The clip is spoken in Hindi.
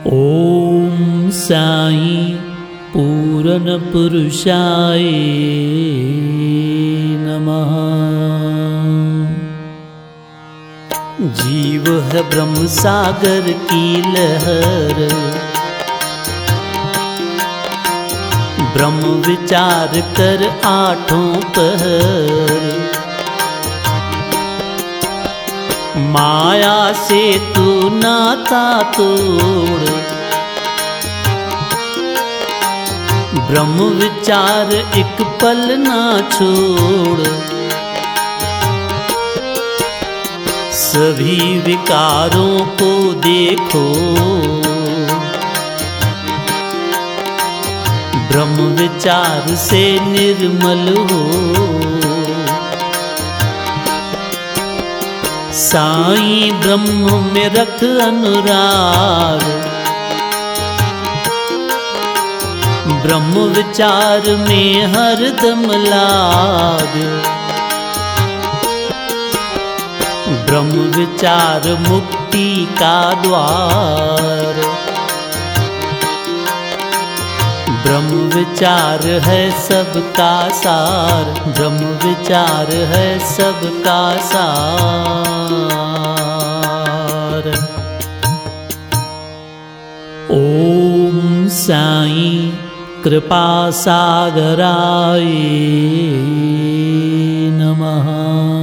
ओम साई पूर्ण पुरुषाय नमः। जीव है ब्रह्म सागर की लहर, ब्रह्म विचार कर आठों पहर। माया से तू नाता तोड़, ब्रह्म विचार एक पल ना छोड़। सभी विकारों को देखो, ब्रह्म विचार से निर्मल हो। साईं ब्रह्म में रख अनुराग, ब्रह्म विचार में हरदम लाग। ब्रह्म विचार मुक्ति का द्वार, ब्रह्म विचार है सबका सार। ब्रह्म विचार है सबका सार। ओम साईं कृपा सागराय नमः।